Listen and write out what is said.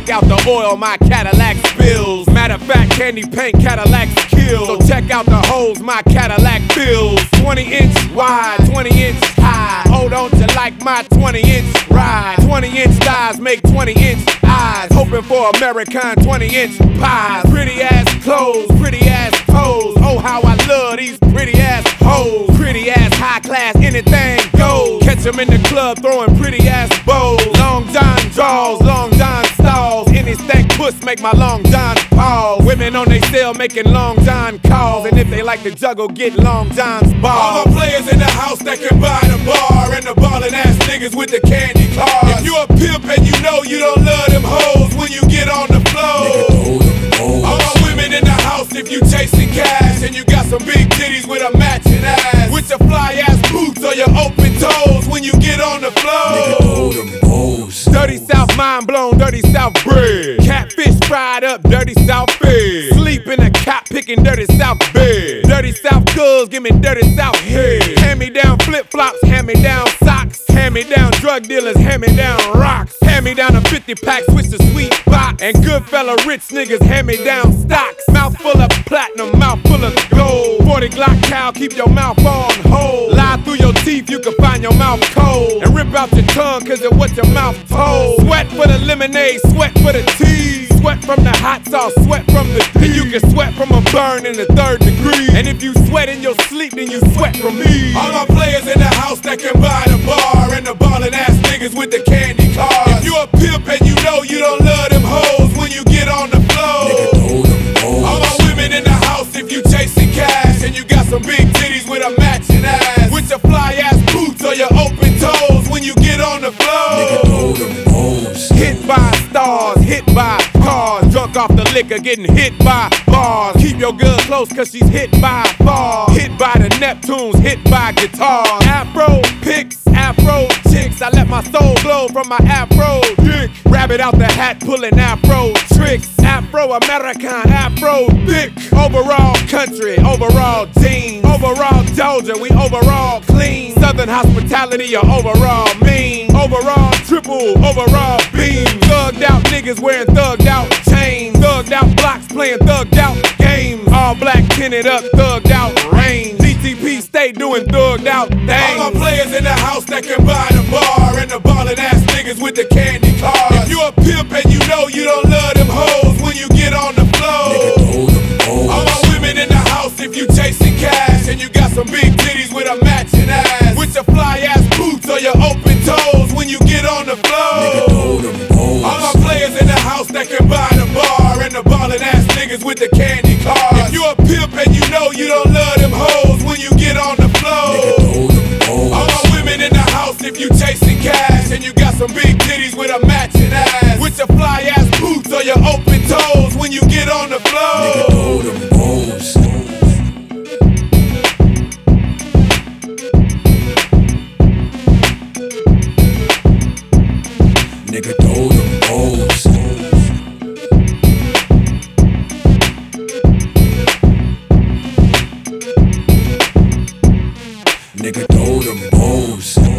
check out the oil my Cadillac spills. Matter of fact, candy paint Cadillacs kill. So check out the holes my Cadillac fills. 20-inch wide, 20-inch high. Hold on to like my 20-inch ride. 20-inch thighs make 20-inch eyes. Hoping for American 20-inch pies. Pretty ass clothes, pretty ass toes. Oh, how I love these pretty ass hoes. Pretty ass high class, anything goes. Catch them in the club throwing pretty ass bows. Long John draws, Long John stalls. Any stank puss make my Long John pause. Women on they cell making Long John calls. And if they like to juggle, get Long John's balls. All the players in the house that can buy the bar, and the ballin' ass niggas with the candy cars. If you a pimp and you know you don't love them hoes when you get on the floor. All my women in the house, if you chasing cash and you got some big titties with a matching ass, with your fly ass boots or your open toes when you get on the floor. Dirty South mind blown, dirty South bread. Catfish fried up, dirty South fed. Sleep in a cop picking dirty South bed. Dirty South girls, give me dirty South head. Hand me down flip flops, hand me down socks. Hand me down drug dealers, hand me down rocks. Hand me down a 50 pack, switch to sweet box. And good fella rich niggas, hand me down stocks. Mouth full of platinum, mouth full of gold. 40 Glock cow, keep your mouth on hold. Lie through your teeth, you can find your mouth cold. And rip out your tongue, cause of what your mouth told. Sweat for the lemonade, sweat for the tea. Sweat from the hot sauce, sweat from the tea. And you can sweat from a burn in the 3rd degree. And if you sweat in your sleep, then you sweat from me. All my players in the house that can buy the bar, and the ballin' ass niggas with the candy cars. If you a pimp and you know you don't love them hoes when you get on the floor. All my women in the house, if you chasing cash and you got some big titties with a matching ass, with your fly ass boots or your open toes when you get on the floor. Hit by stars, hit by cars. Drunk off the liquor, getting hit by bars. Keep your girl close cause she's hit by bars. Hit by the Neptunes, hit by guitars. Afro picks, afro chicks. I let my soul glow from my afro dick. Rabbit out the hat, pulling afro tricks. Afro-American, afro thick. Overall country, overall jeans. Overall Georgia, we overall clean. Southern hospitality, or overall mean. Overall triple, overall beam. Thugged out niggas wearing thugged out chains. Thugged out blocks playing thugged out games. All black tinted up, thugged out range. DTP stay doing thugged out things. All my players in the house that can buy the bar, and the ballin' ass niggas with the candy cars. If you a pimp and you know you don't love them hoes when you get on the floor. All my women in the house, if you chasing cash and you got some big titties with a matching ass, with your fly ass boots or your open toes when you get on the floor. All my players in the house that can buy the bar, and the ballin' ass niggas with the candy cars. If you a pimp and you know you don't love them hoes when you get on the floor. All my women in the house, if you chasing cash and you got some big titties with a matching ass, with your fly ass boots or your open toes when you get on the floor. Nigga, throw them balls. Nigga, throw them balls.